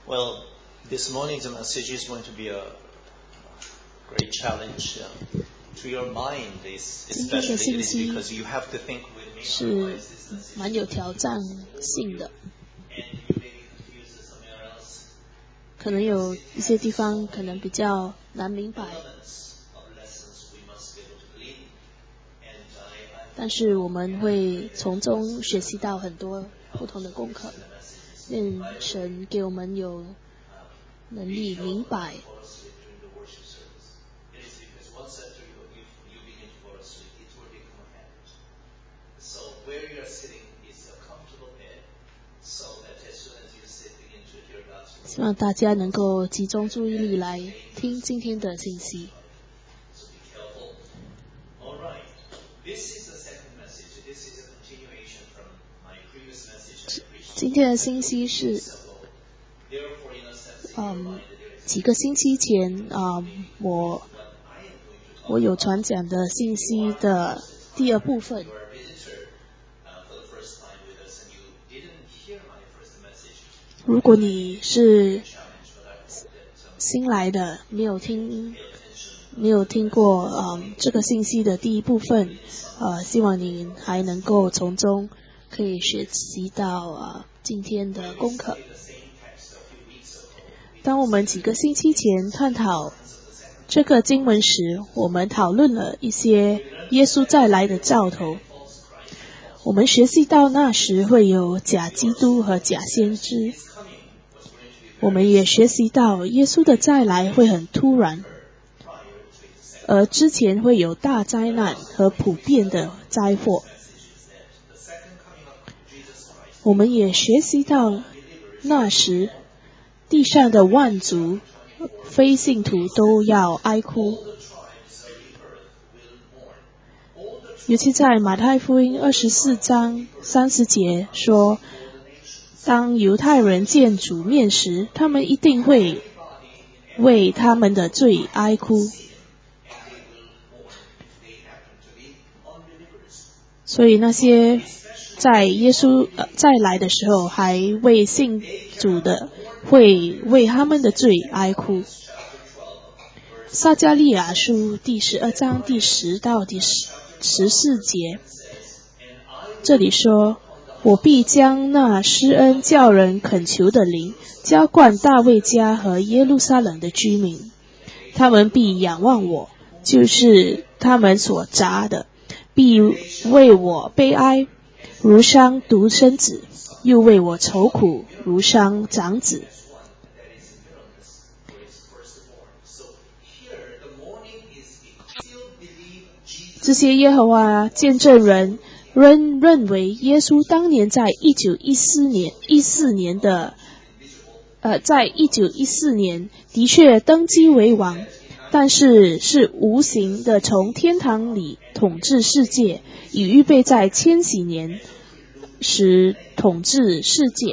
Well, this morning's message is going to be a great challenge to your mind, especially it is because you have to think with me. 是蛮有挑战性的，可能有一些地方可能比较难明白，但是我们会从中学习到很多不同的功课。愿神给我们有能力明白。希望大家能够集中注意力来听今天的信息。今天的信息是，几个星期前我有传讲的信息的第二部分。如果你是新来的，没有听过这个信息的第一部分，希望你还能够从中可以学习到今天的功课。当我们几个星期前探讨这个经文时，我们讨论了一些耶稣再来的兆头。我们学习到那时会有假基督和假先知。我们也学习到耶稣的再来会很突然，而之前会有大灾难和普遍的灾祸。我们也学习到那时地上的万族非信徒都要哀哭，尤其在马太福音24章30节说，当犹太人见主面时，他们一定会为他们的罪哀哭。所以那些在耶稣再来的时候还未信主的，会为他们的罪哀哭。撒迦利亚书第12章第10到第14节，这里说，我必将那施恩叫人恳求的灵浇灌大卫家和耶路撒冷的居民，他们必仰望我，就是他们所扎的，必为我悲哀，如伤独生子，又为我愁苦，如伤长子。这些耶和华见证人仍认为耶稣当年在1914年的确登基为王，但是无形的从天堂里统治世界，以预备在千禧年时统治世界。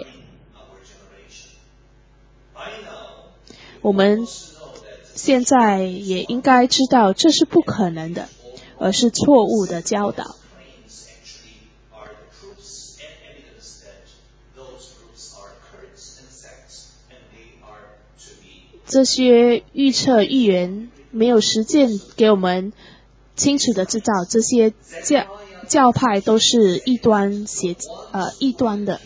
我们现在也应该知道这是不可能的，而是错误的教导。这些预测预言没有实践给我们清楚的知道，这些教派都是异端的。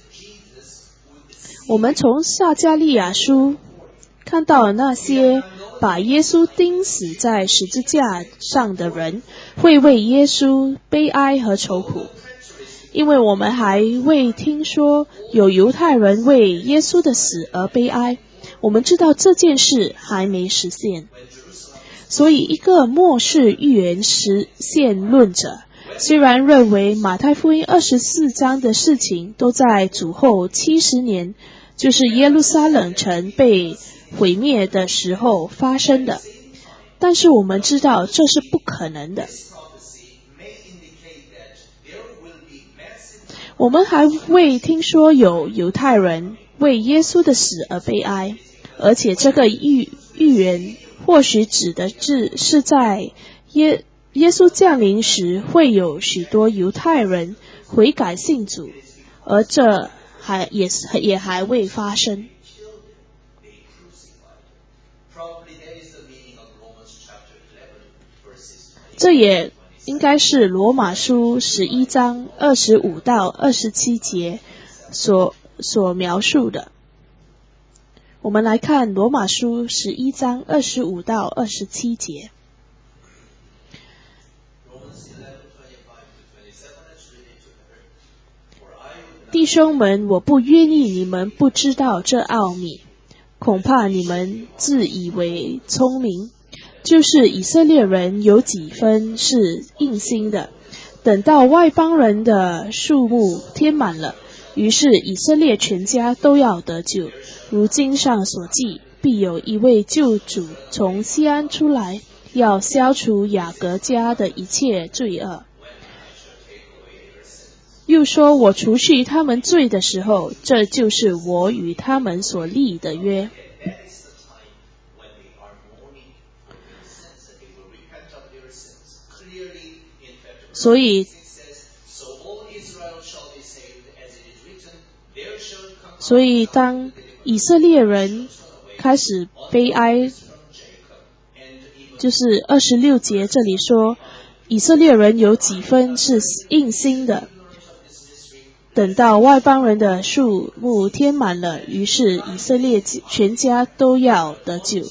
我们从撒迦利亚书看到那些把耶稣钉死在十字架上的人会为耶稣悲哀和愁苦，因为我们还未听说有犹太人为耶稣的死而悲哀，我们知道这件事还没实现。所以一个末世预言实现论者虽然认为马太福音24章的事情都在主后70年，就是耶路撒冷城被毁灭的时候发生的，但是我们知道这是不可能的。我们还未听说有犹太人为耶稣的死而悲哀，而且这个预言或许指的是在耶稣降临时会有许多犹太人悔改信主，而这也还未发生。 这也应该是罗马书11章25到27节所描述的。我们来看罗马书11章25到27节。弟兄们，我不愿意你们不知道这奥秘，恐怕你们自以为聪明。就是以色列人有几分是硬心的，等到外邦人的数目添满了，于是以色列全家都要得救。如经上所记，必有一位救主从西安出来，要消除雅各家的一切罪恶。又说，我除去他们罪的时候，这就是我与他们所立的约。所以当以色列人开始悲哀，就是26节这里说，以色列人有几分是硬心的，等到外邦人的数目添满了，于是以色列全家都要得救。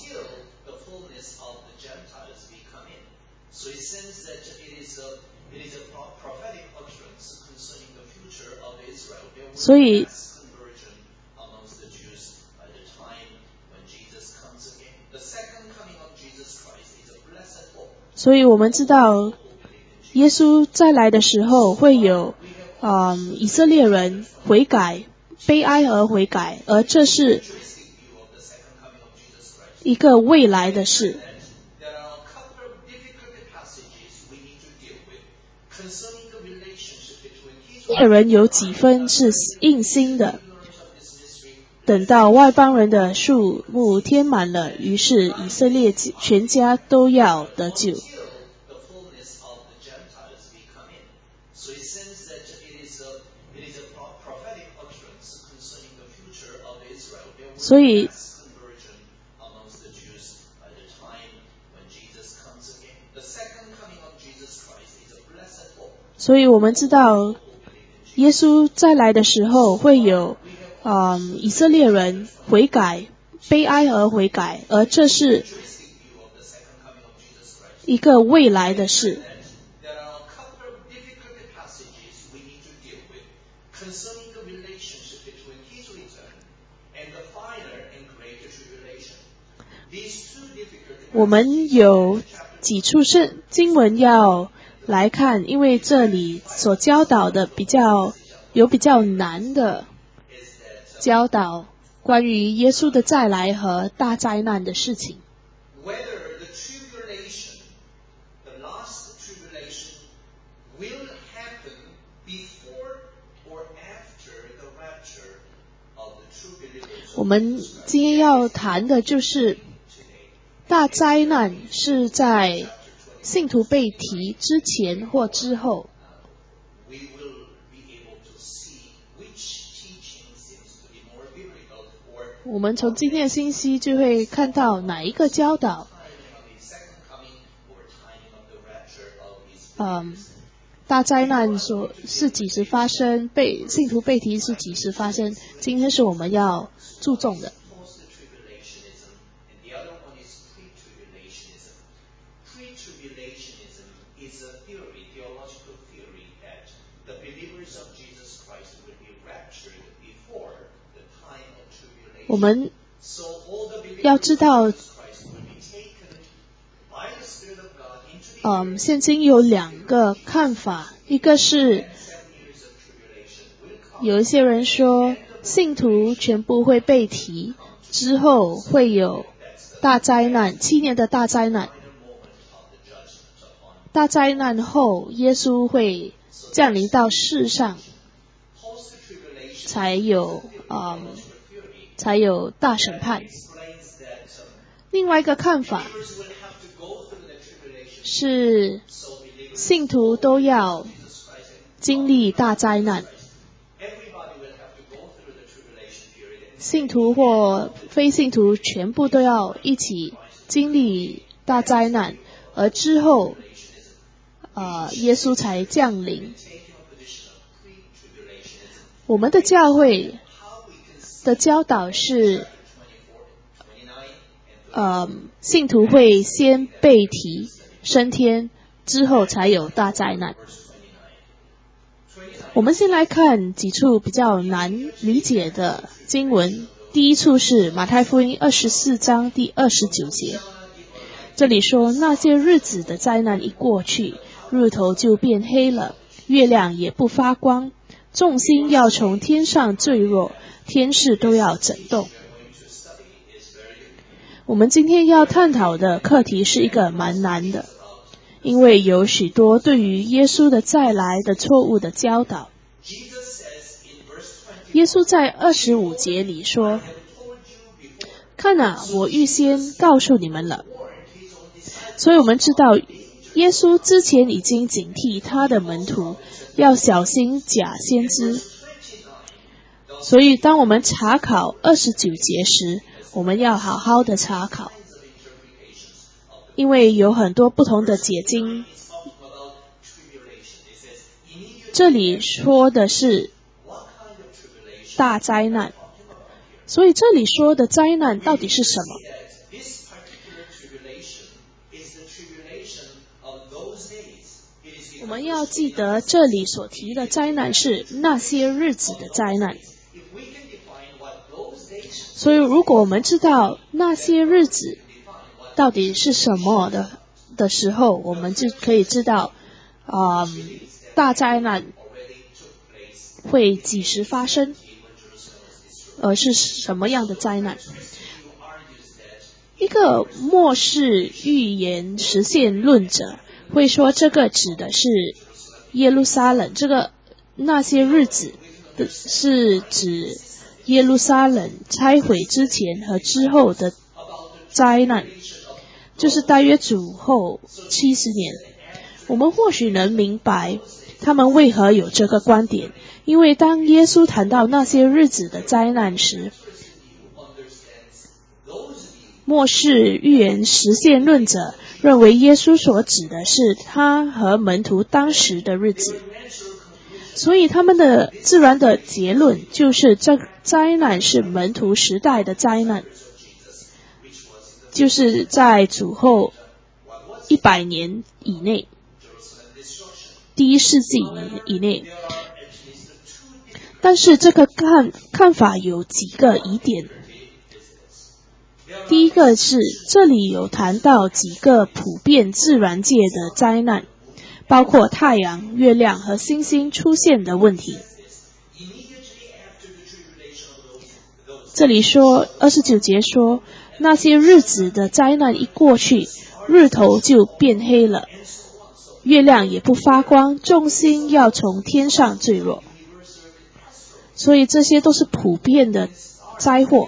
所以我们知道耶稣再来的时候会有以色列人悔改，悲哀而悔改，而这是一个未来的事。以色列人有几分是硬心的，等到外邦人的数目添满了，于是以色列全家都要得救。所以我们知道耶稣再来的时候会有以色列人悔改，悲哀而悔改，而这是一个未来的事。我们有几处经文要来看，因为这里所教导的比较难的教导关于耶稣的再来和大灾难的事情。我们今天要谈的就是大灾难是在信徒被提之前或之后。我们从今天的信息就会看到哪一个教导大灾难是几时发生，信徒被提是几时发生，今天是我们要注重的。我们要知道现今有两个看法，一个是有一些人说信徒全部会被提，之后会有大灾难，7年的大灾难。大灾难后耶稣会降临到世上，才有大审判。另外一个看法是信徒都要经历大灾难，信徒或非信徒全部都要一起经历大灾难，而之后耶稣才降临。我们的教会的教导是信徒会先被提升天，之后才有大灾难。我们先来看几处比较难理解的经文。第一处是马太福音24章第29节，这里说那些日子的灾难一过去，日头就变黑了，月亮也不发光，众星要从天上坠落，天势都要震动。我们今天要探讨的课题是一个蛮难的，因为有许多对于耶稣的再来的错误的教导。耶稣在25节里说，看啊，我预先告诉你们了。所以我们知道耶稣之前已经警惕他的门徒要小心假先知。所以当我们查考29节时，我们要好好的查考，因为有很多不同的解经。这里说的是大灾难，所以这里说的灾难到底是什么？我们要记得这里所提的灾难是那些日子的灾难。所以如果我们知道那些日子到底是什么的时候，我们就可以知道大灾难会几时发生，是什么样的灾难。一个末世预言实现论者会说，这个指的是耶路撒冷，这个那些日子是指耶路撒冷拆毁之前和之后的灾难，就是大约主后70年。我们或许能明白他们为何有这个观点，因为当耶稣谈到那些日子的灾难时，末世预言实现论者认为耶稣所指的是他和门徒当时的日子，所以他们的自然的结论就是这灾难是门徒时代的灾难，就是在主后100年以内，第1世纪以内。但是这个看法有几个疑点。第一个是这里有谈到几个普遍自然界的灾难，包括太阳、月亮和星星出现的问题。这里说29节说，那些日子的灾难一过去，日头就变黑了，月亮也不发光，众星要从天上坠落。所以这些都是普遍的灾祸，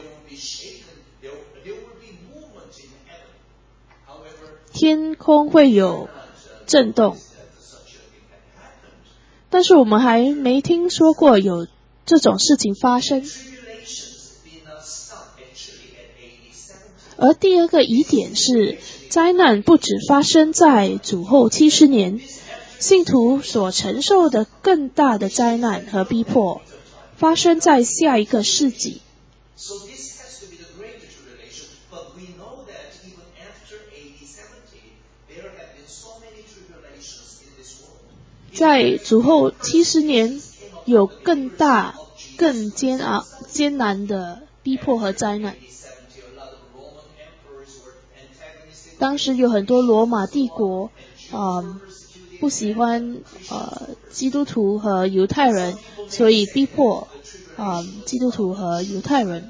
天空会有震动，但是我们还没听说过有这种事情发生。而第二个疑点是，灾难不只发生在主后70年，信徒所承受的更大的灾难和逼迫发生在下一个世纪。在主后70年有更大更艰难的逼迫和灾难。当时有很多罗马帝国不喜欢基督徒和犹太人，所以逼迫基督徒和犹太人。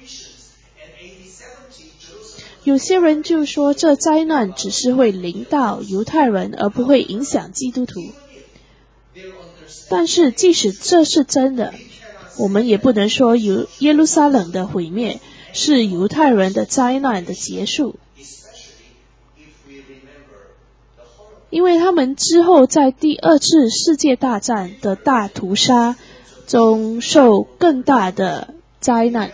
有些人就说这灾难只是会临到犹太人，而不会影响基督徒。但是即使这是真的，我们也不能说耶路撒冷的毁灭是犹太人的灾难的结束，因为他们之后在第2次世界大战的大屠杀中受更大的灾难。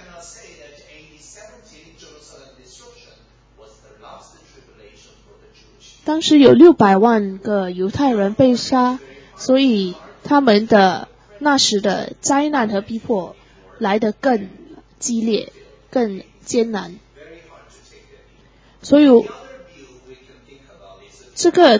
当时有600万个犹太人被杀，所以他们的那时的灾难和逼迫来得更激烈、更艰难。所以这个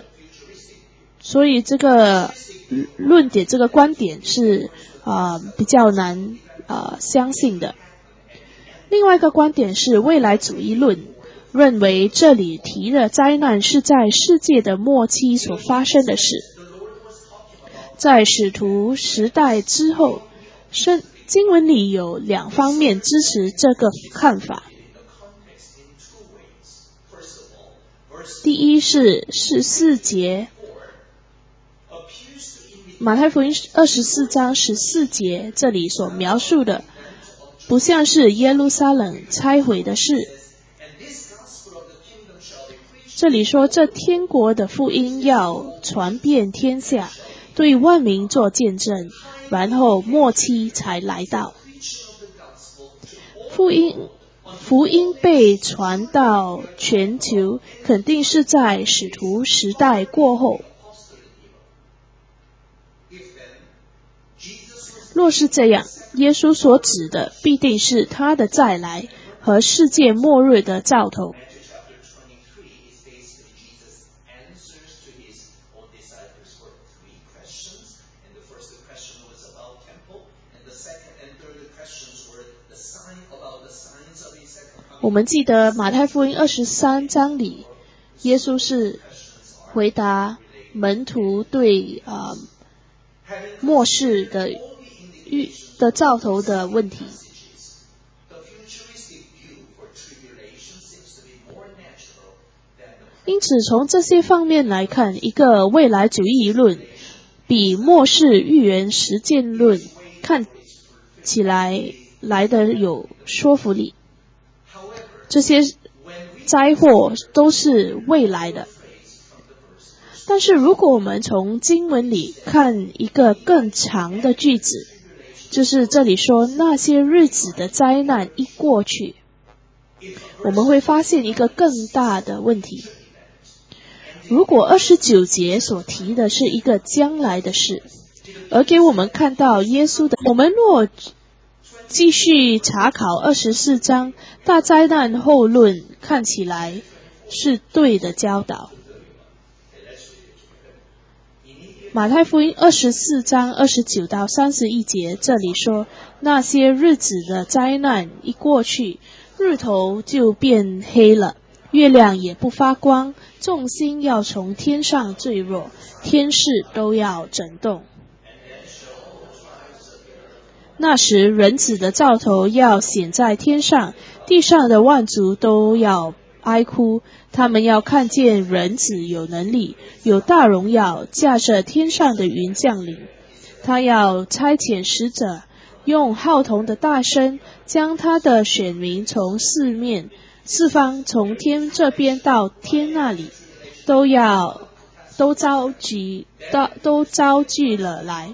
论点、这个观点是比较难相信的。另外一个观点是未来主义论，认为这里提的灾难是在世界的末期所发生的事。在使徒时代之后，经文里有2方面支持这个看法。第一是14节，马太福音24章14节，这里所描述的不像是耶路撒冷拆毁的事。这里说这天国的福音要传遍天下，对万民做见证，然后末期才来到。福音被传到全球，肯定是在使徒时代过后。若是这样，耶稣所指的必定是他的再来和世界末日的兆头。我们记得马太福音23章里，耶稣是回答门徒对末世的兆头的问题。因此从这些方面来看，一个未来主义论比末世预言实践论看起来得有说服力。这些灾祸都是未来的。但是如果我们从经文里看一个更长的句子，就是这里说那些日子的灾难一过去，我们会发现一个更大的问题。如果29节所提的是一个将来的事，而给我们看到耶稣的，我们若继续查考24章大灾难后论，看起来是对的教导。马太福音24章29到31节，这里说那些日子的灾难一过去，日头就变黑了，月亮也不发光，众星要从天上坠落，天势都要震动。那时人子的兆头要显在天上，地上的万族都要哀哭，他们要看见人子有能力，有大荣耀，驾着天上的云降临。他要差遣使者，用号筒的大声，将他的选民从四方，从天这边到天那里，都招聚了来。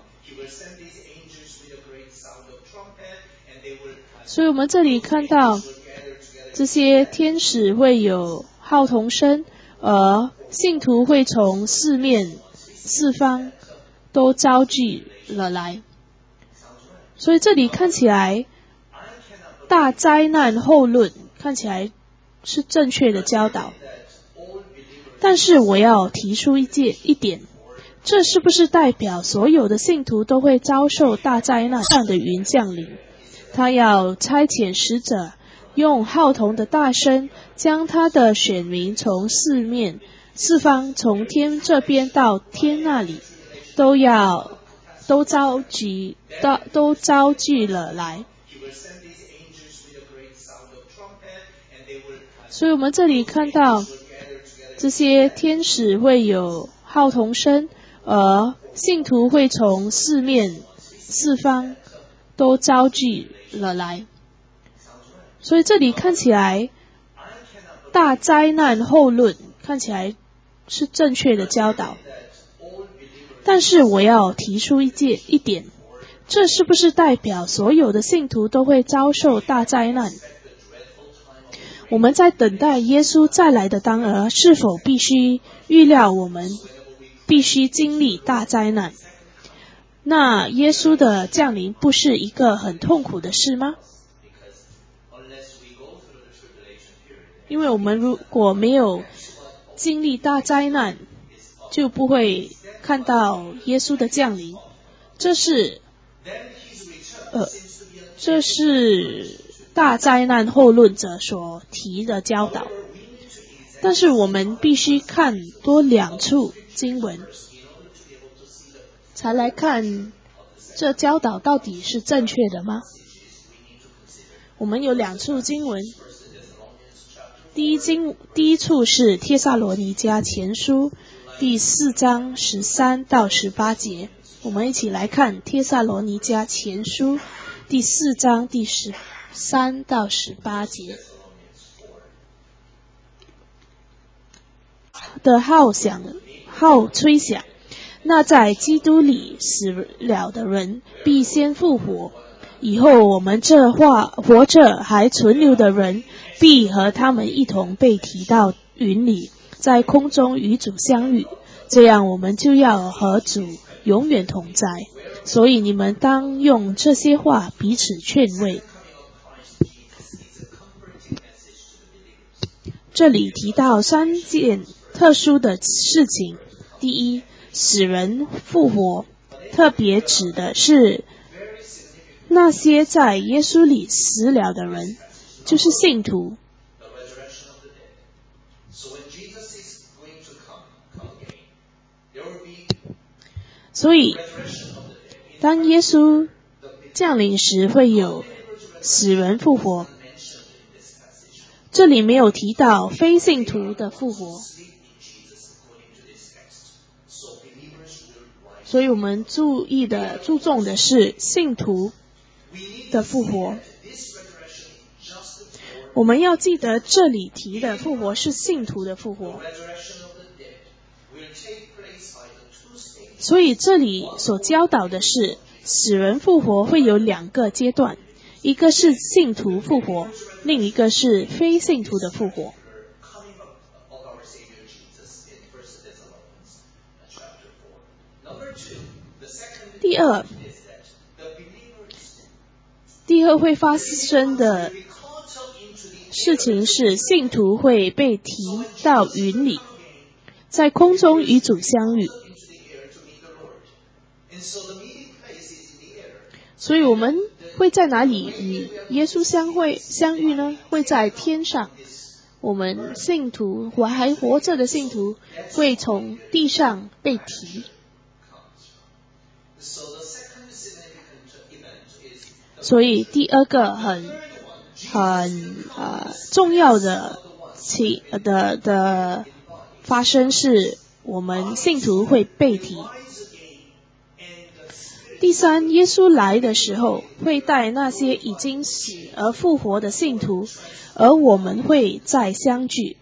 所以我们这里看到这些天使会有号筒声，而信徒会从四方都招聚了来。所以这里看起来大灾难后论看起来是正确的教导。但是我要提出一点，这是不是代表所有的信徒都会遭受大灾难上的云降临？他要差遣使者，用号筒的大声，将他的选民从四方，从天这边到天那里，都招聚了来。所以我们这里看到这些天使会有号筒声，而信徒会从四方都招聚了来。所以这里看起来大灾难后论看起来是正确的教导。但是我要提出一点，这是不是代表所有的信徒都会遭受大灾难？ 我们在等待耶稣再来的当儿，是否必须预料我们必须经历大灾难？那耶稣的降临不是一个很痛苦的事吗？因为我们如果没有经历大灾难，就不会看到耶稣的降临。这是大灾难后论者所提的教导。但是我们必须看多2处经文，才来看这教导到底是正确的吗？我们有2处经文，第一处是帖撒罗尼迦前书第4章13到18节，我们一起来看帖撒罗尼迦前书第4章第13到18节。的号吹响，那在基督里死了的人必先复活，以后我们这活着还存留的人必和他们一同被提到云里，在空中与主相遇，这样我们就要和主永远同在。所以你们当用这些话彼此劝慰。这里提到3件特殊的事情。第一，死人复活，特别指的是那些在耶稣里死了的人，就是信徒。所以当耶稣降临时，会有死人复活。这里没有提到非信徒的复活，所以我们注重的是信徒的复活。我们要记得这里提的复活是信徒的复活。所以这里所教导的是死人复活会有2个阶段，一个是信徒复活，另一个是非信徒的复活。第二会发生的事情是信徒会被提到云里，在空中与主相遇。所以我们会在哪里与耶稣相遇呢？会在天上。我们信徒还活着的信徒会从地上被提。所以第2个很重要的发生是我们信徒会被提。第3，耶稣来的时候会带那些已经死而复活的信徒，而我们会再相聚。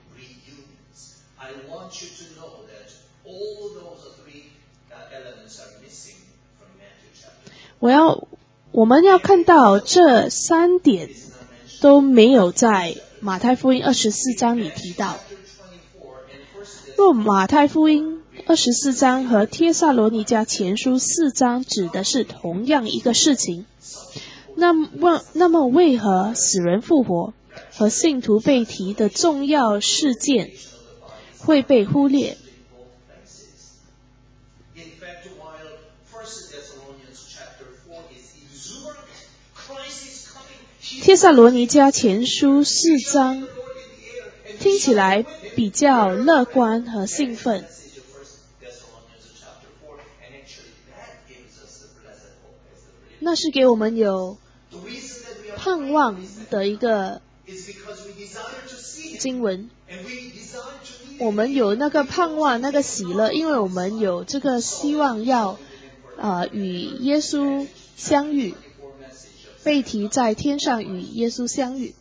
我们要看到这3点都没有在马太福音24章里提到。若马太福音24章和帖撒罗尼迦前书4章指的是同样一个事情，那么为何死人复活和信徒被提的重要事件会被忽略？帖撒罗尼迦前书4章听起来比较乐观和兴奋，那是给我们有盼望的一个经文。我们有那个盼望，那个喜乐，因为我们有这个希望要与耶稣相遇，被提在天上与耶稣相遇。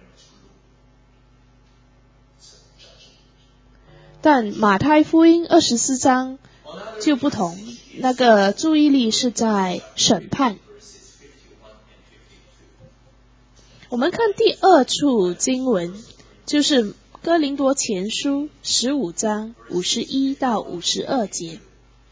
但马太福音24章就不同，那个注意力是在审判。我们看第2处经文， 就是哥林多前书15章51到52节。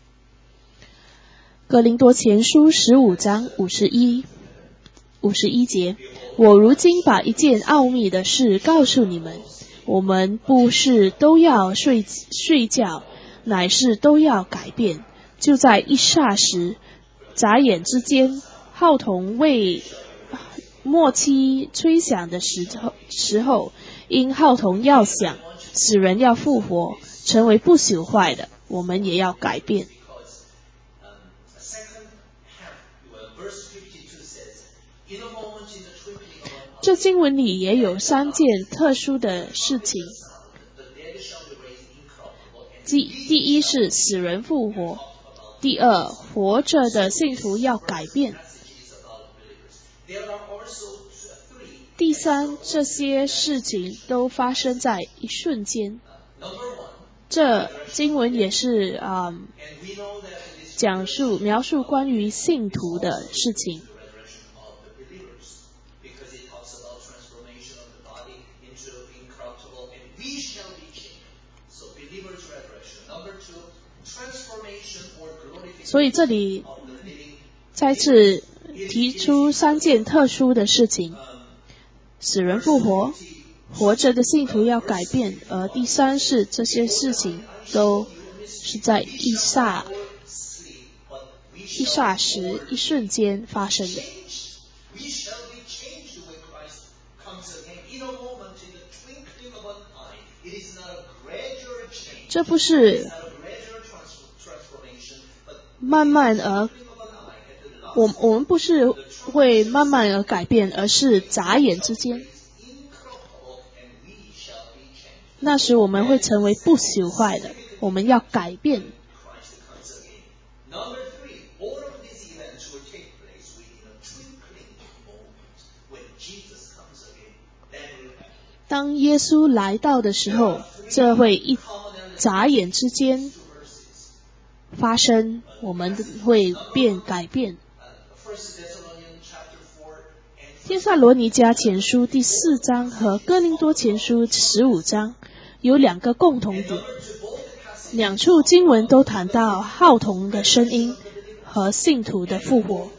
哥林多前书15章51节，我如今把一件奥秘的事告诉你们，我们不是都要睡觉，乃是都要改变，就在一霎时，眨眼之间，号筒为末期吹响的时候，因号筒要响，使人要复活，成为不朽坏的，我们也要改变。这经文里也有3件特殊的事情。第一是死人复活，第二，活着的信徒要改变，第三，这些事情都发生在一瞬间。这经文也是描述关于信徒的事情。所以这里再次提出3件特殊的事情：死人复活，活着的信徒要改变，而第三是这些事情都是在一霎时、一瞬间发生的。这不是慢慢而我们不是会慢慢而改变，而是眨眼之间。那时我们会成为不朽坏的，我们要改变。当耶稣来到的时候，这会一眨眼之间发生，我们会改变。帖撒罗尼迦前书第4章和哥林多前书15章有2个共同点，2处经文都谈到号筒的声音和信徒的复活，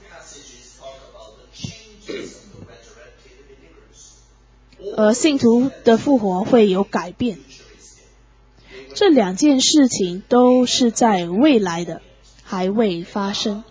而信徒的复活会有改变。这2件事情都是在未来的，还未发生。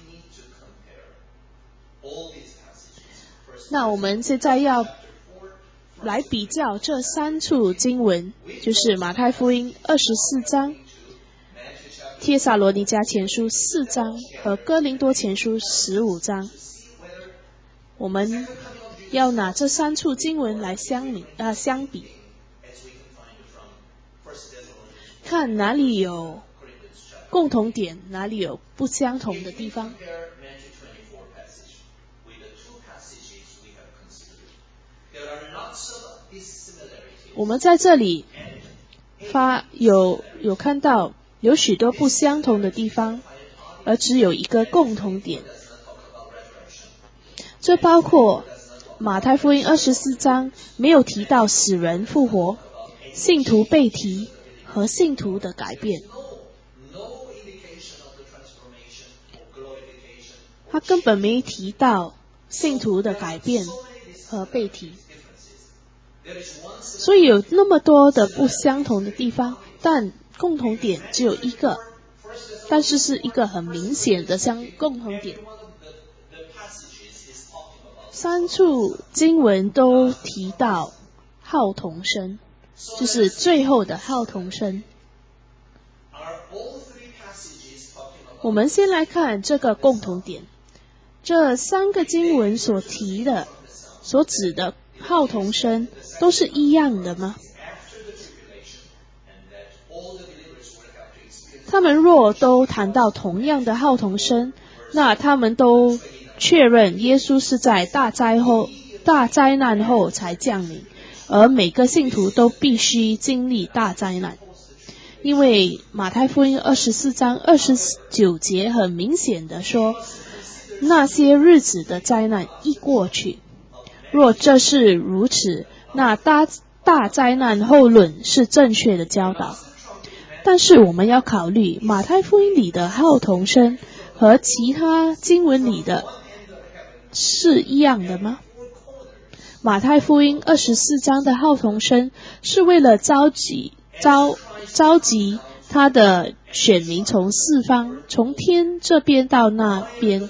那我们现在要来比较这3处经文，就是马太福音24章、帖撒罗尼迦前书4章和哥林多前书15章。我们要拿这3处经文来相比，看哪里有共同点，哪里有不相同的地方。我们在这里有看到有许多不相同的地方，而只有一个共同点。这包括马太福音24章没有提到死人复活，信徒被提和信徒的改变。他根本没提到信徒的改变和被提。所以有那么多的不相同的地方，但共同点只有一个，但是是一个很明显的共同点。3处经文都提到号筒声，就是最后的号筒声。我们先来看这个共同点，这3个经文所提的、所指的号筒声都是一样的吗？他们若都谈到同样的号筒声，那他们都确认耶稣是在大灾难后才降临，而每个信徒都必须经历大灾难。因为马太福音24章29节很明显的说，那些日子的灾难一过去。若这是如此，那大灾难后论是正确的教导。但是我们要考虑马太福音里的号筒声和其他经文里的是一样的吗？马太福音24章的号筒声是为了召集他的选民从四方，从天这边到那边。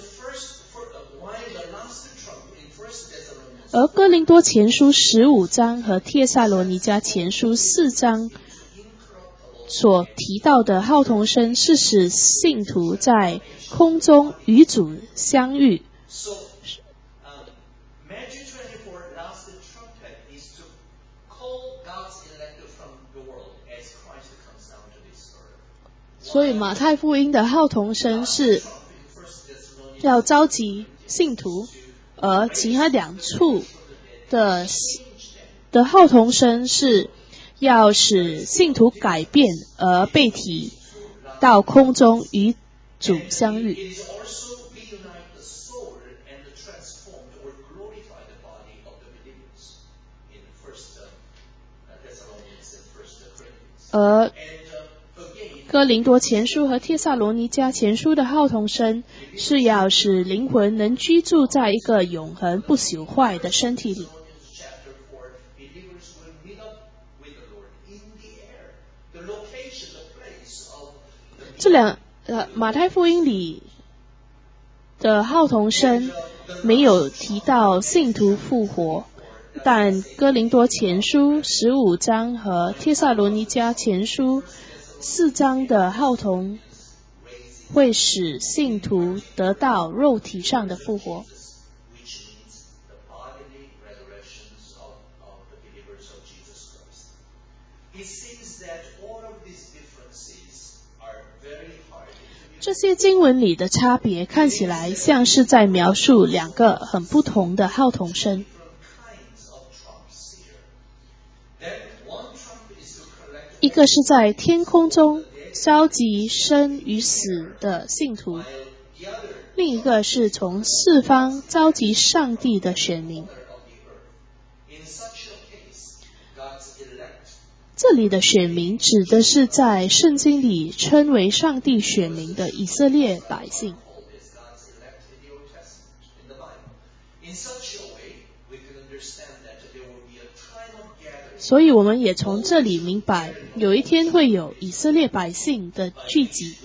而哥林多前书15章和帖撒罗尼迦前书4章所提到的号筒声是使信徒在空中与主相遇。所以马太福音的号筒声是要召集信徒，而其他两处的号筒声是要使信徒改变而被提到空中与主相遇。而哥林多前书和帖撒罗尼迦前书的号筒声是要使灵魂能居住在一个永恒不朽坏的身体里。马太福音里的号筒声没有提到信徒复活，但哥林多前书15章和帖撒罗尼迦前书4章的号筒会使信徒得到肉体上的复活。这些经文里的差别看起来像是在描述两个很不同的号筒声。一个是在天空中召集生与死的信徒，另一个是从四方召集上帝的选民。这里的选民指的是在圣经里称为上帝选民的以色列百姓。所以我们也从这里明白，有一天会有以色列百姓的聚集。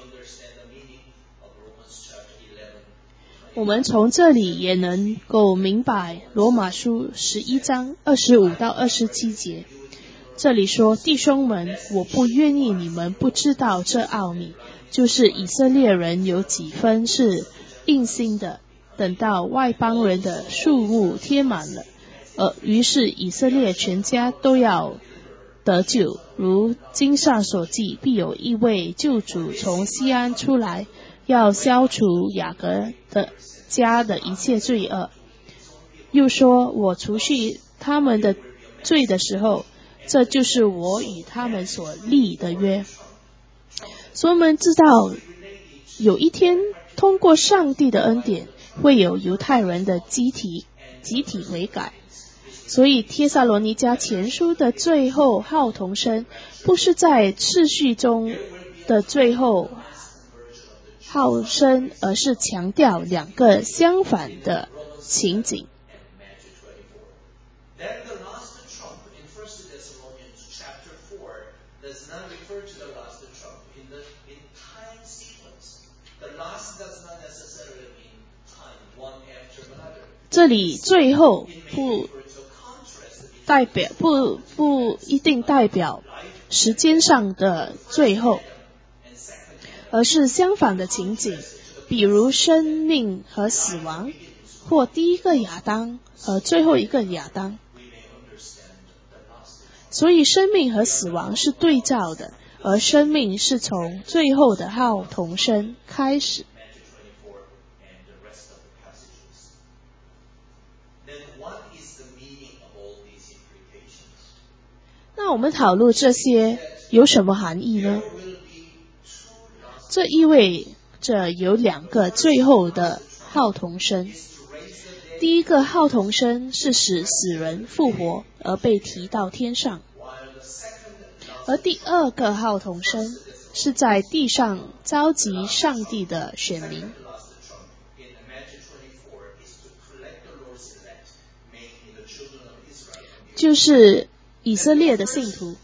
我们从这里也能够明白罗马书11章25到27节。这里说，弟兄们，我不愿意你们不知道这奥秘，就是以色列人有几分是硬心的，等到外邦人的数目添满了，于是以色列全家都要得救。如经上所记，必有一位救主从西安出来，要消除雅各的家的一切罪恶。又说，我除去他们的罪的时候，这就是我与他们所立的约。所以我们知道，有一天通过上帝的恩典，会有犹太人的集体悔改。所以帖撒罗尼迦前书的最后号筒声，不是在次序中的最后号声，而是强调两个相反的情景。这里最后不一定代表时间上的最后，而是相反的情景，比如生命和死亡，或第一个亚当和最后一个亚当。所以生命和死亡是对照的，而生命是从最后的号筒声开始。那我们讨论这些有什么含义呢？这意味着有两个最后的号筒声。 第一个号筒声是使死人复活而被提到天上，而第二个号筒声是在地上召集上帝的选民，就是以色列的信徒。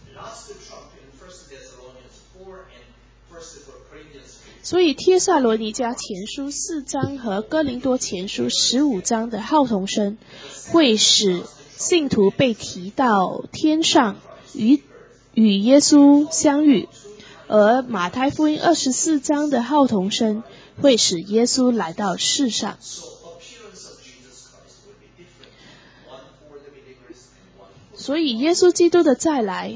所以帖撒罗尼迦前书4章和哥林多前书15章的号筒声会使信徒被提到天上与耶稣相遇，而马太福音24章的号筒声会使耶稣来到世上。所以耶稣基督的再来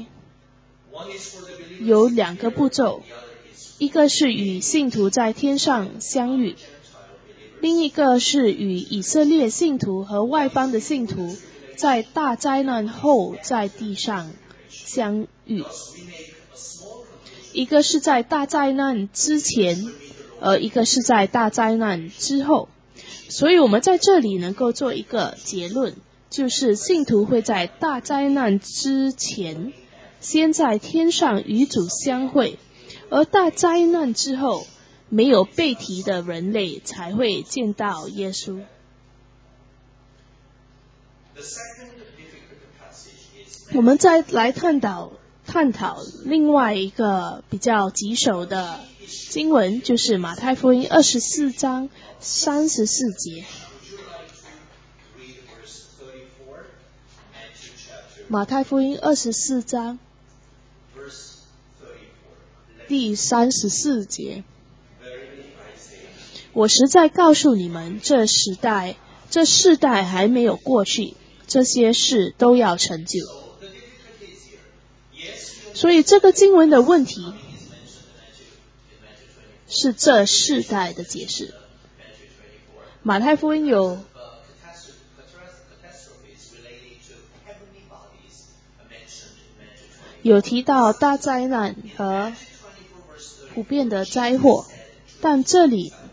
有2个步骤，一个是与信徒在天上相遇，另一个是与以色列信徒和外邦的信徒在大灾难后在地上相遇。一个是在大灾难之前，一个是在大灾难之后。所以我们在这里能够做一个结论，就是信徒会在大灾难之前先在天上与主相会，而大灾难之后没有被提的人类才会见到耶稣。我们再来探讨另外一个比较棘手的经文，就是马太福音24章34节。马太福音24章第34节，我实在告诉你们，这世代还没有过去，这些事都要成就。所以这个经文的问题是这世代的解释。马太福音有提到大灾难和普遍的灾祸，但这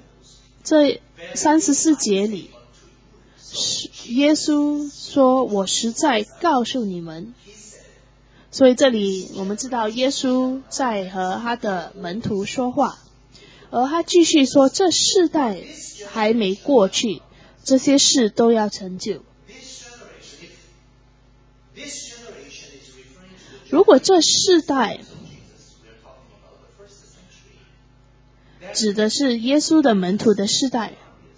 34节里，耶稣说我实在告诉你们。所以这里我们知道耶稣在和他的门徒说话，而他继续说这世代还没过去，这些事都要成就。如果这世代指的是耶稣的门徒的世代，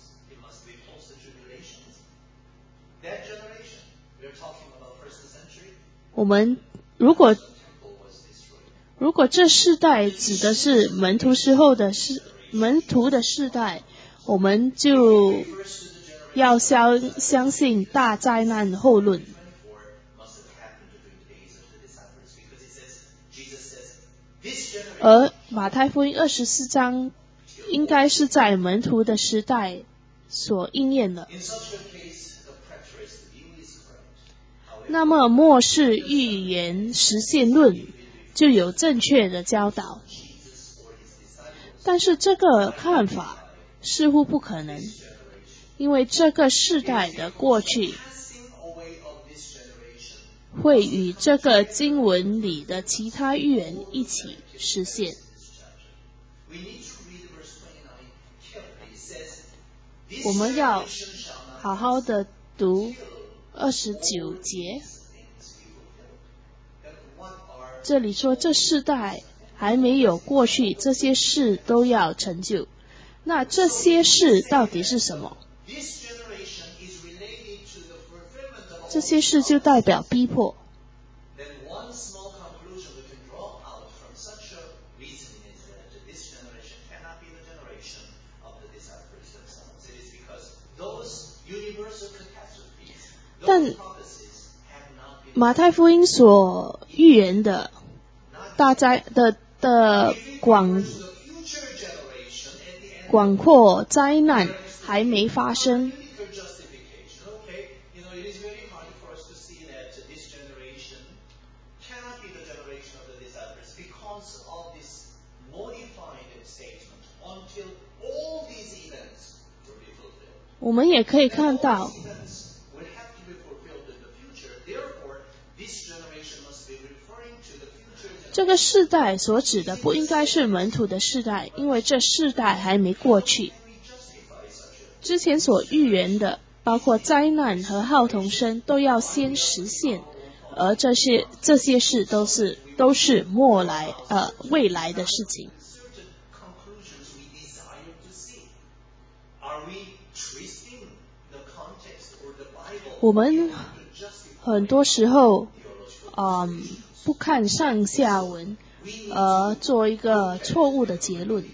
我们如果这世代指的是门徒的世代，我们就要相信大灾难后论。而马太福音24章应该是在门徒的时代所应验的。那么末世预言实现论就有正确的教导，但是这个看法似乎不可能，因为这个世代的过去会与这个经文里的其他预言一起实现。我们要好好的读29节，这里说这世代还没有过去，这些事都要成就。那这些事到底是什么？这些事就代表逼迫。但马太福音所预言的大灾的广阔灾难还没发生。我们也可以看到这个世代所指的不应该是门徒的世代，因为这世代还没过去。之前所预言的，包括灾难和号筒声，都要先实现，而这些事都是未来的事情。我们很多时候不看上下文，做一个错误的结论。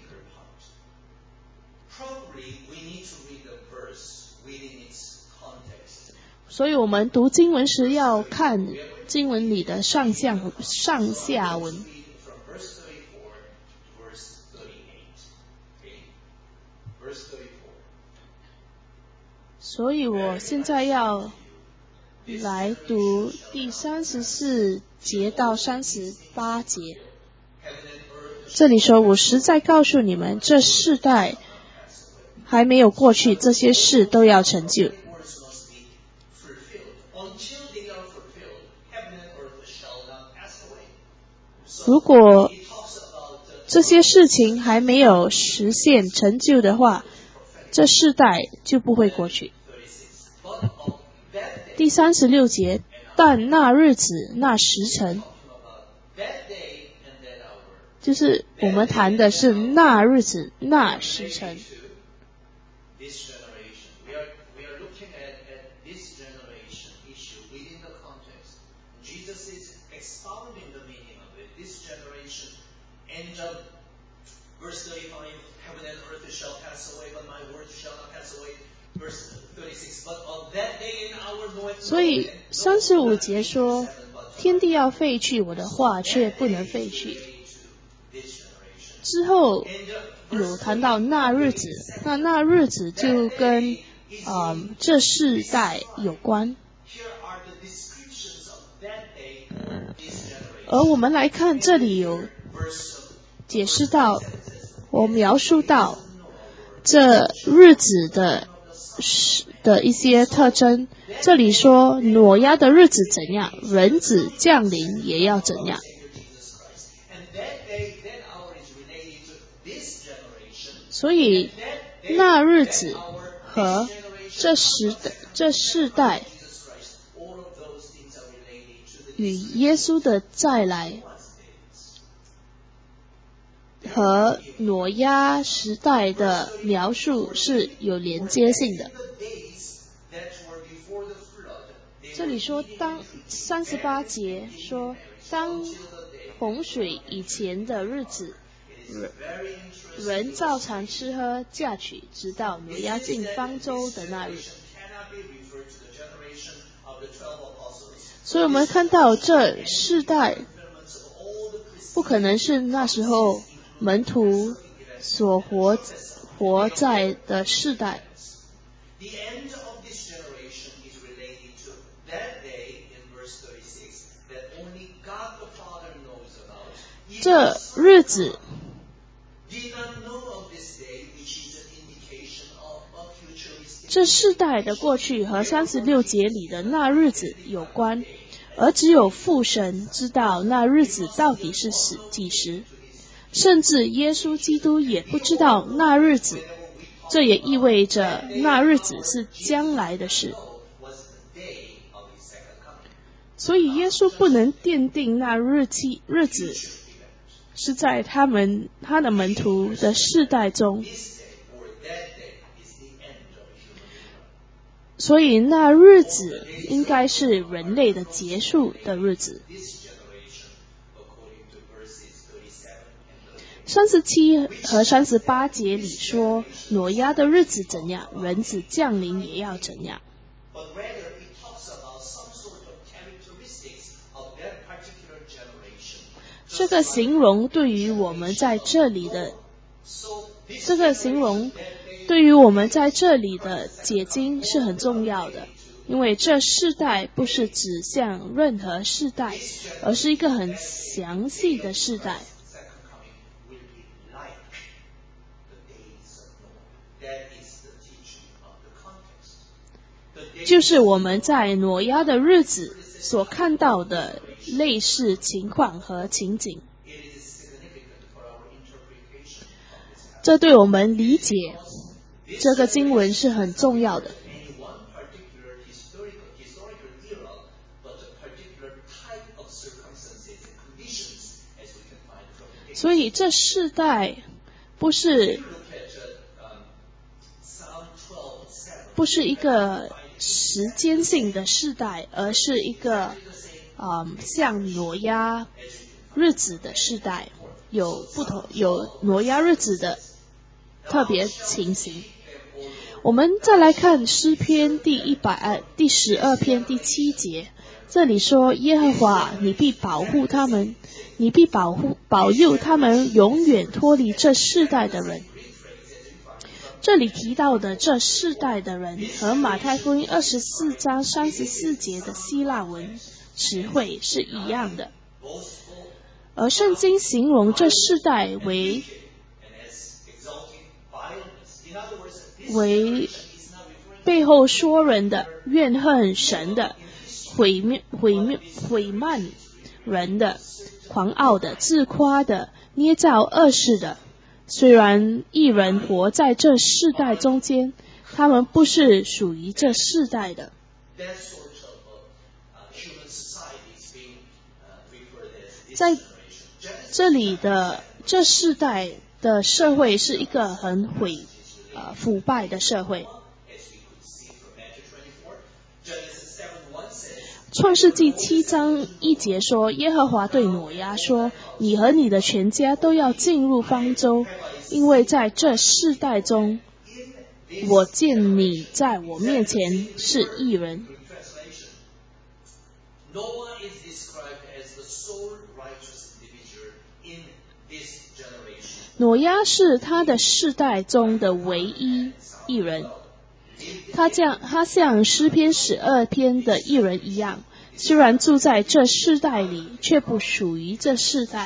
所以我们读经文时要看经文里的上下文。所以我现在要来读第34节到38节。这里说，我实在告诉你们，这世代还没有过去，这些事都要成就。如果这些事情还没有实现成就的话，这世代就不会过去。第36节，但那日子那时辰，就是我们谈的是那日子那时辰。所以35节说，天地要废去，我的话却不能废去。之后有谈到那日子，那日子就跟这世代有关。而我们来看，这里有解释到，我描述到这日子的一些特征。这里说挪亚的日子怎样，人子降临也要怎样。所以那日子和这世代与耶稣的再来和挪亚时代的描述是有连接性的。这里说，当38节说，当洪水以前的日子，人照常吃喝嫁娶，直到挪亚进方舟的那日。所以我们看到这世代不可能是那时候门徒所活在的世代。这日子这世代的过去和36节里的那日子有关，而只有父神知道那日子到底是几时，甚至耶稣基督也不知道那日子。这也意味着那日子是将来的事。所以耶稣不能奠定那日子是在他的门徒的世代中。所以那日子应该是人类的结束的日子。37和38节里说，挪亚的日子怎样，人子降临也要怎样。这个形容对于我们在这里的解经是很重要的，因为这世代不是指向任何世代，而是一个很详细的世代。 就是我们在挪亚的日子所看到的类似情况和情景。这对我们理解这个经文是很重要的。所以这世代不是一个时间性的世代，而是一个像挪亚日子的世代，有挪亚日子的特别情形。我们再来看诗篇第12篇第7节，这里说：耶和华，你必保护他们，你必保佑他们永远脱离这世代的人。这里提到的这世代的人和马太福音24章34节的希腊文词汇是一样的，而圣经形容这世代为背后说人的、怨恨神的、毁慢人的、狂傲的、自夸的、捏造恶事的。虽然义人活在这世代中间，他们不是属于这世代的。在这里的这世代的社会是一个很腐败的社会。创世纪7章1节说，耶和华对挪亚说，你和你的全家都要进入方舟，因为在这世代中，我见你在我面前是义人。挪亚是他的世代中的唯一义人，他像诗篇12篇的义人一样，虽然住在这世代里，却不属于这世代。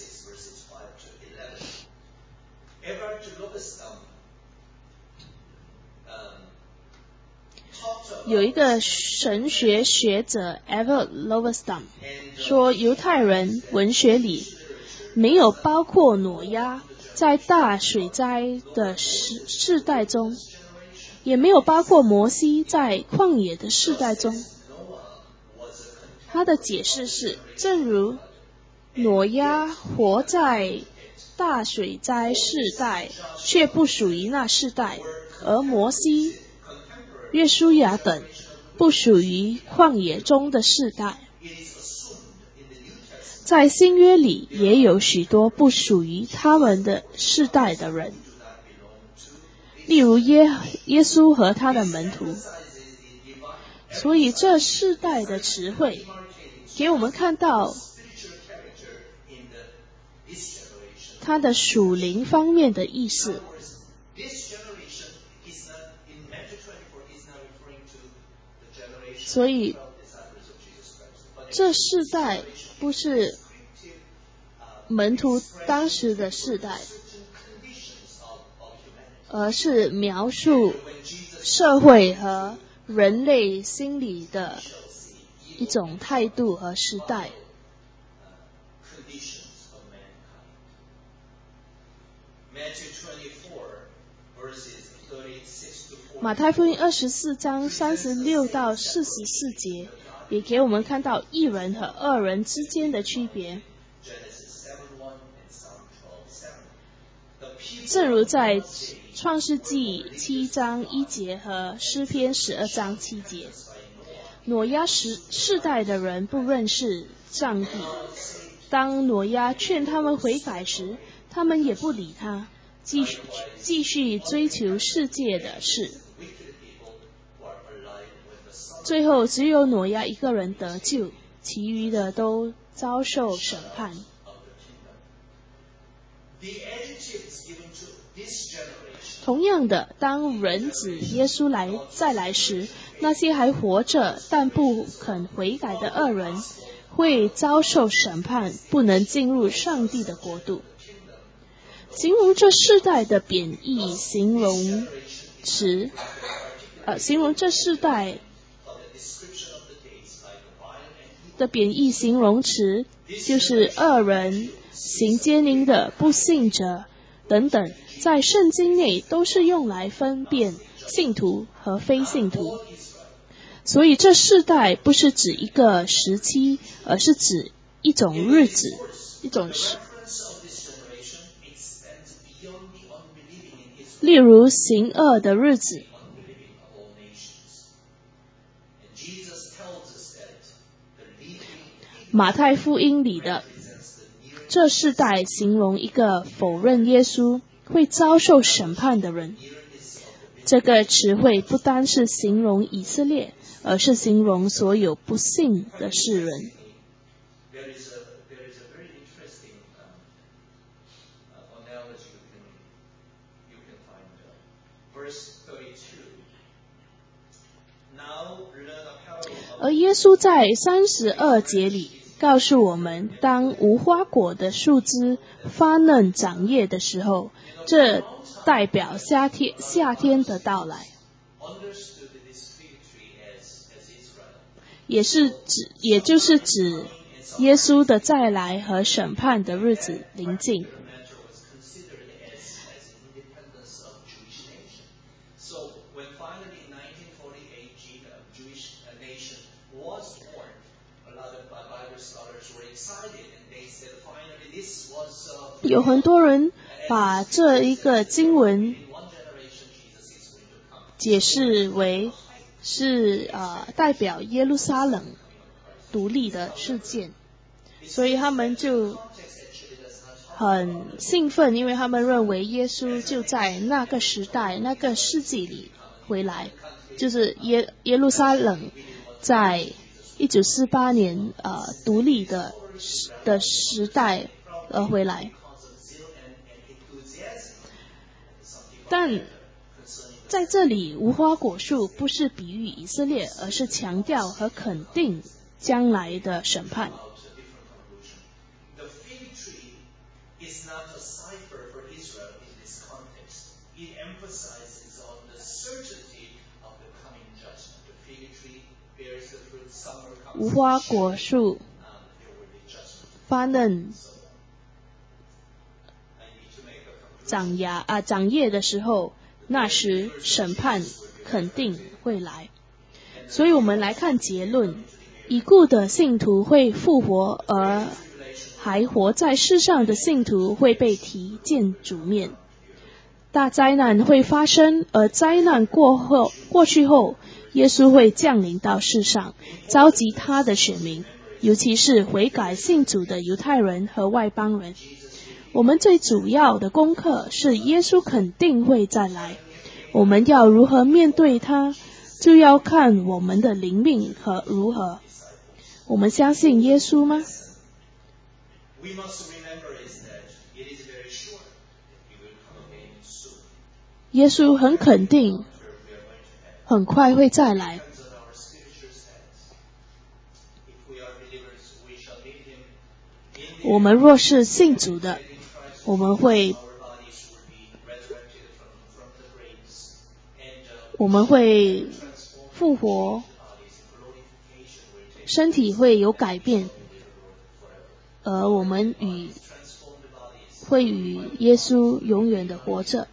有一个神学学者 Everett Lovestam 说，犹太人文学里没有包括挪亚在大水灾的世代中，也没有包括摩西在旷野的世代中。他的解释是，正如挪亚活在大水灾世代，却不属于那世代，而摩西、约书亚等不属于旷野中的世代。在新约里也有许多不属于他们的世代的人，例如耶稣和他的门徒。所以这世代的词汇给我们看到他的属灵方面的意思。所以这世代不是门徒当时的世代，而是描述社会和人类心理的一种态度和时代。马太福音24章36到44节也给我们看到义人和恶人之间的区别，正如在创世纪7章1节和诗篇12章7节。挪亚世代的人不认识上帝，当挪亚劝他们悔改时，他们也不理他，继续追求世界的事。最后只有挪亚一个人得救，其余的都遭受审判。同样的，当人子耶稣再来时，那些还活着但不肯悔改的恶人会遭受审判，不能进入上帝的国度。形容这世代的贬义形容词，形容这世代的贬义形容词就是恶人、行奸淫的、不信者等等，在圣经内都是用来分辨信徒和非信徒。所以这世代不是指一个时期，而是指一种日子，一种时。例如行恶的日子。马太福音里的这世代形容一个否认耶稣会遭受审判的人。这个词汇不单是形容以色列，而是形容所有不信的世人。而耶稣在32节里告诉我们，当无花果的树枝发嫩长叶的时候，这代表夏天的到来，也就是指耶稣的再来和审判的日子临近。有很多人把这一个经文解释为是代表耶路撒冷独立的事件，所以他们就很兴奋，因为他们认为耶稣就在那个时代、那个世纪里回来，就是耶路撒冷在1948年独立的时代而回来。但在这里，无花果树不是比喻以色列，而是强调和肯定将来的审判。无花果树发嫩长叶的时候，那时审判肯定会来。所以我们来看结论，已故的信徒会复活，而还活在世上的信徒会被提见主面。大灾难会发生，而灾难过去后，耶稣会降临到世上，召集他的选民，尤其是悔改信主的犹太人和外邦人。我们最主要的功课是耶稣肯定会再来，我们要如何面对他，就要看我们的灵命和如何。我们相信耶稣吗？耶稣很肯定很快会再来。我们若是信主的，我们会复活，身体会有改变，而我们会与耶稣永远的活着。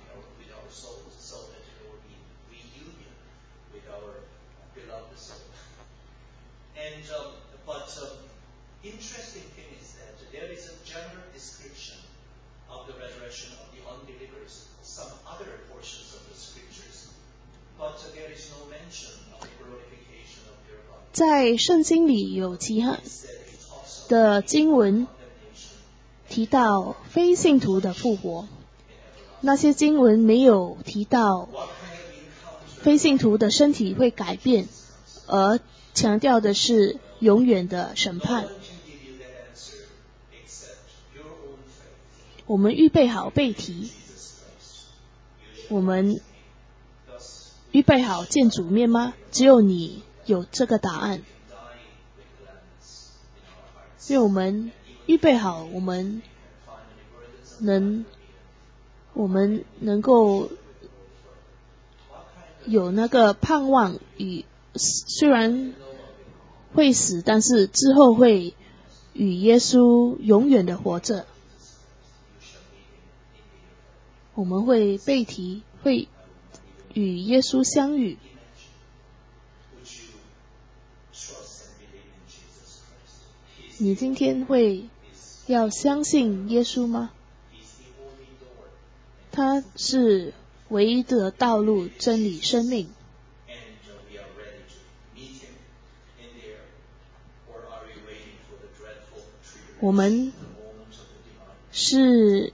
在圣经里有其他的经文提到非信徒的复活，那些经文没有提到非信徒的身体会改变，而强调的是永远的审判。我们预备好被提，我们预备好见主面吗？只有你有这个答案。因为我们预备好，我们能够有那个盼望与虽然会死，但是之后会与耶稣永远的活着。我们会被提，会与耶稣相遇。你今天会要相信耶稣吗？他是唯一的道路、真理、生命。我们是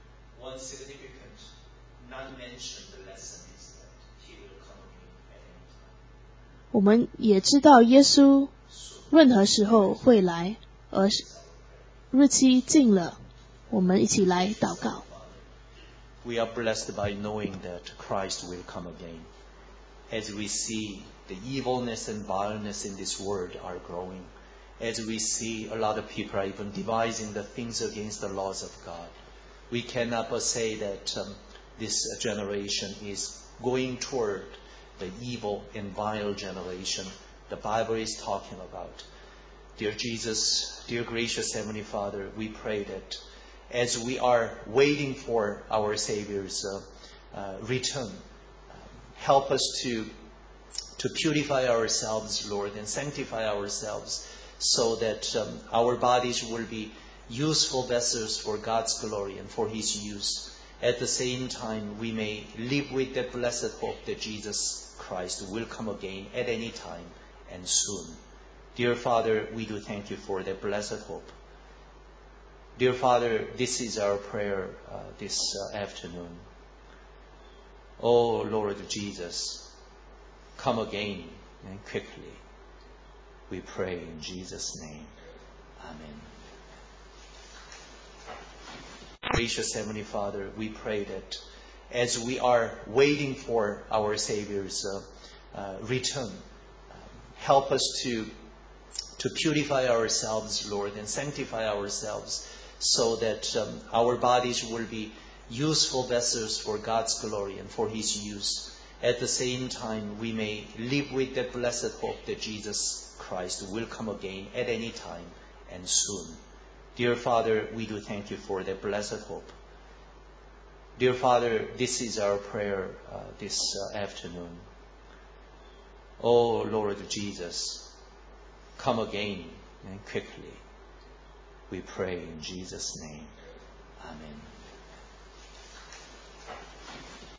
我们也知道耶稣任何时候会来，而日期近了，我们一起来祷告。 We are blessed by knowing that Christ will come again. As we see the evilness and violence in this world are growing, as we see a lot of people are even devising the things against the laws of God, we cannot but say that this generation is going toward the evil and vile generation the Bible is talking about. Dear Jesus, dear gracious Heavenly Father, we pray that as we are waiting for our Savior's return, help us to purify ourselves, Lord, and sanctify ourselves so that our bodies will be useful vessels for God's glory and for His use. At the same time, we may live with that blessed hope that Jesus Christ will come again at any time and soon. Dear Father, we do thank you for that blessed hope. Dear Father, this is our prayer this afternoon. Oh Lord Jesus, come again and quickly. We pray in Jesus' name. Amen. Gracious Heavenly Father, we pray that as we are waiting for our Savior's return, help us to purify ourselves, Lord, and sanctify ourselves so that our bodies will be useful vessels for God's glory and for His use. At the same time, we may live with that blessed hope that Jesus Christ will come again at any time and soon. Dear Father, we do thank you for that blessed hope. Dear Father, this is our prayer this afternoon. Oh Lord Jesus, come again and quickly. We pray in Jesus' name. Amen.